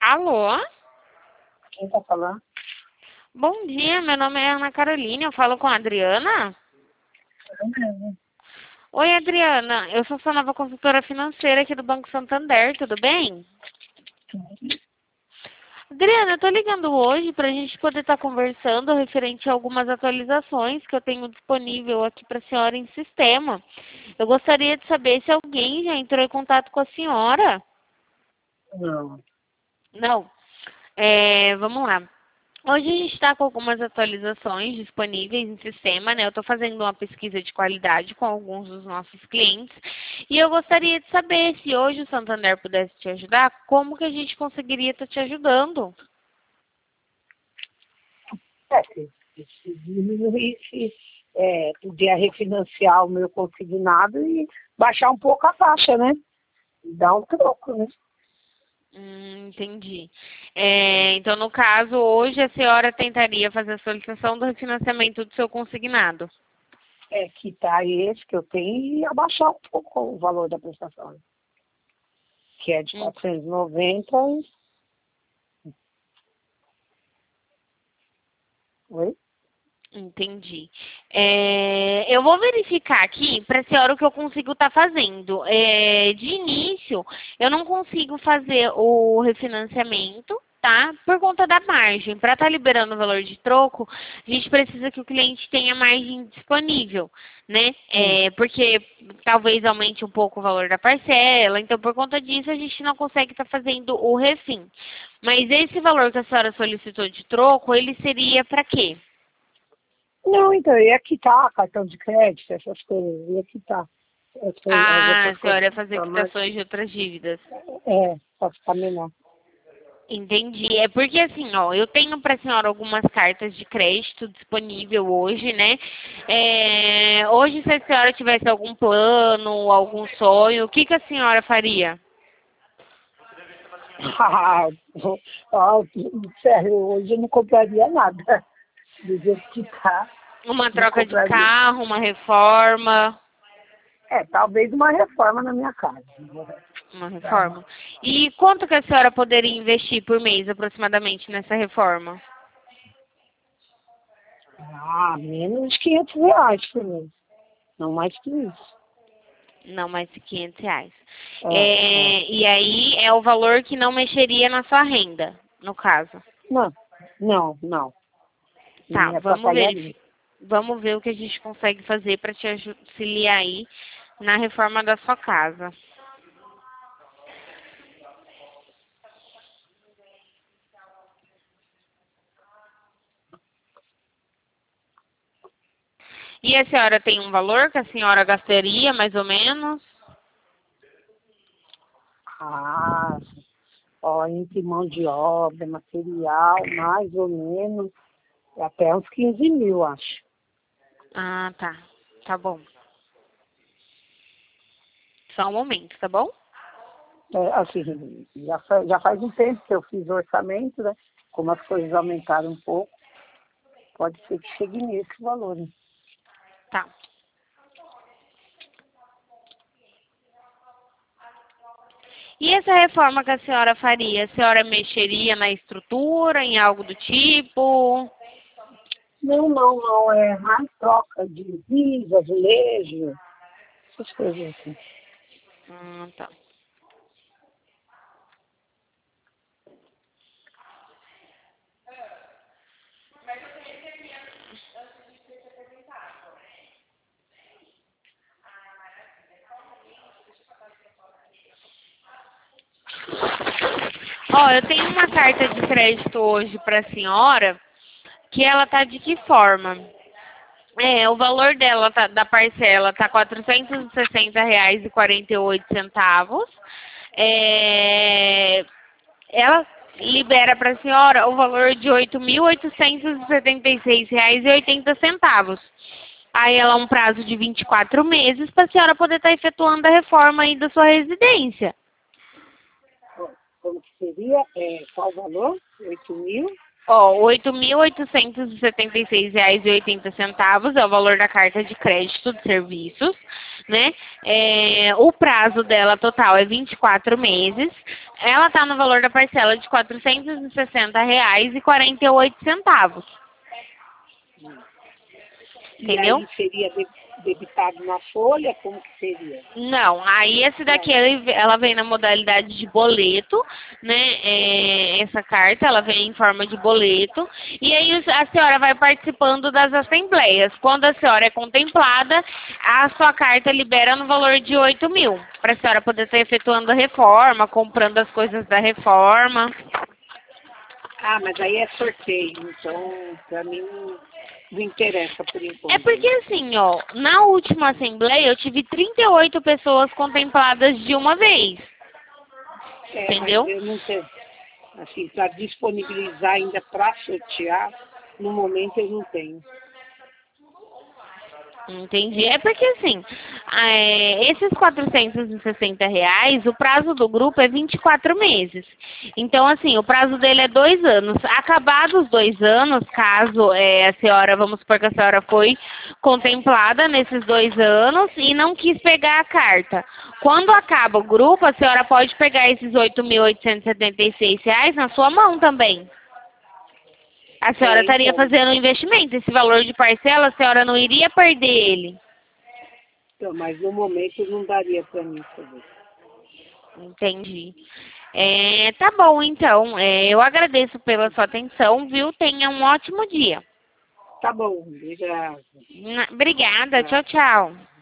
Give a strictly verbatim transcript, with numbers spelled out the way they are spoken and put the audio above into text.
Alô? Quem tá falando? Bom dia, meu nome é Ana Carolina, eu falo com a Adriana. Eu mesmo. Oi, Adriana, eu sou sua nova consultora financeira aqui do Banco Santander, tudo bem? Adriana, eu tô ligando hoje pra gente poder estar conversando referente a algumas atualizações que eu tenho disponível aqui pra senhora em sistema. Eu gostaria de saber se alguém já entrou em contato com a senhora. Não. Não. É, vamos lá. Hoje a gente está com algumas atualizações disponíveis em sistema, né? Eu estou fazendo uma pesquisa de qualidade com alguns dos nossos clientes e eu gostaria de saber se hoje o Santander pudesse te ajudar, como que a gente conseguiria estar te ajudando? É, se, se diminuísse, é, podia refinanciar o meu consignado e baixar um pouco a taxa, né? E dar um troco, né? Hum, entendi. É, então, no caso, hoje a senhora tentaria fazer a solicitação do refinanciamento do seu consignado. É, quitar esse que eu tenho e abaixar um pouco o valor da prestação. Que é de Hum, quatrocentos e noventa. Oi? Entendi. É, eu vou verificar aqui para a senhora o que eu consigo estar fazendo. É, de início, eu não consigo fazer o refinanciamento, tá? Por conta da margem. Para estar liberando o valor de troco, a gente precisa que o cliente tenha margem disponível, né? Sim. É, porque talvez aumente um pouco o valor da parcela. Então, por conta disso, a gente não consegue estar fazendo o refim. Mas esse valor que a senhora solicitou de troco, ele seria para quê? Não, então, eu ia quitar cartão de crédito, essas coisas, eu ia quitar essas, as Ah, outras a coisas. senhora ia fazer Tá, mas, quitações de outras dívidas. é, pra ficar menor. Entendi. É porque assim, ó, eu tenho para a senhora algumas cartas de crédito disponível hoje, né? É, hoje, se a senhora tivesse algum plano, algum sonho, o que que a senhora faria? Ah, ah, sério, hoje eu não compraria nada. Do jeito que tá, Uma não troca de compraria. carro, uma reforma, É, talvez uma reforma na minha casa. uma reforma. E quanto que a senhora poderia investir por mês aproximadamente nessa reforma? Ah, menos de quinhentos reais por mês. Não mais que isso. Não mais de quinhentos reais. É, é. É, e aí é o valor que não mexeria na sua renda, no caso. Não, não, não. Não Tá, me vamos atrapalharia. verificar. Vamos ver o que a gente consegue fazer para te aju- auxiliar aí na reforma da sua casa. E a senhora tem um valor que a senhora gastaria, mais ou menos? Ah, ó, entre mão de obra, material, mais ou menos, até uns quinze mil, acho. Ah, tá. Tá bom. Só um momento, tá bom? É, assim, já, fa- já faz um tempo que eu fiz o orçamento, né? Como as coisas aumentaram um pouco, pode ser que chegue nesse valor, né? Tá. E essa reforma que a senhora faria? A senhora mexeria na estrutura, em algo do tipo? Não, não, não, é mais troca de piso, azulejo, essas coisas assim. Ah, tá. Ó, eu tenho uma carta de crédito hoje para a senhora, que ela tá de que forma? É, o valor dela tá, da parcela tá quatrocentos e sessenta reais e quarenta e oito centavos. É, ela libera para a senhora o valor de oito mil oitocentos e setenta e seis reais e oitenta centavos. Aí ela é um prazo de vinte e quatro meses para a senhora poder estar efetuando a reforma aí da sua residência. Como que seria? É, qual o valor? Oito mil? Ó, oito mil oitocentos e setenta e seis reais e oitenta centavos é o valor da carta de crédito de serviços, né? É, o prazo dela total é vinte e quatro meses. Ela está no valor da parcela de quatrocentos e sessenta reais e quarenta e oito centavos. Entendeu? E aí seria de- debitado na folha? Como que seria? Não, aí esse daqui ele- ela vem na modalidade de boleto, né? É, essa carta ela vem em forma de boleto e aí os- a senhora vai participando das assembleias. Quando a senhora é contemplada, a sua carta libera no valor de oito mil para a senhora poder estar efetuando a reforma, comprando as coisas da reforma. Ah, mas aí é sorteio, então pra mim não, não interessa por enquanto. É porque assim, ó, na última assembleia eu tive trinta e oito pessoas contempladas de uma vez. É, Entendeu? mas eu não tenho, assim, para disponibilizar ainda para sortear, no momento eu não tenho. Entendi. É porque assim, é, esses quatrocentos e sessenta reais, o prazo do grupo é vinte e quatro meses. Então, assim, o prazo dele é dois anos. Acabados os dois anos, caso é, a senhora, vamos supor que a senhora foi contemplada nesses dois anos e não quis pegar a carta. Quando acaba o grupo, a senhora pode pegar esses oito mil oitocentos e setenta e seis reais na sua mão também. A senhora É, estaria então, fazendo um investimento. Esse valor de parcela, a senhora não iria perder ele. então, mas no momento não daria para mim fazer. Entendi. É, tá bom, então. É, eu agradeço pela sua atenção, viu? Tenha um ótimo dia. Tá bom, obrigado. Obrigada. Tá. Tchau, tchau.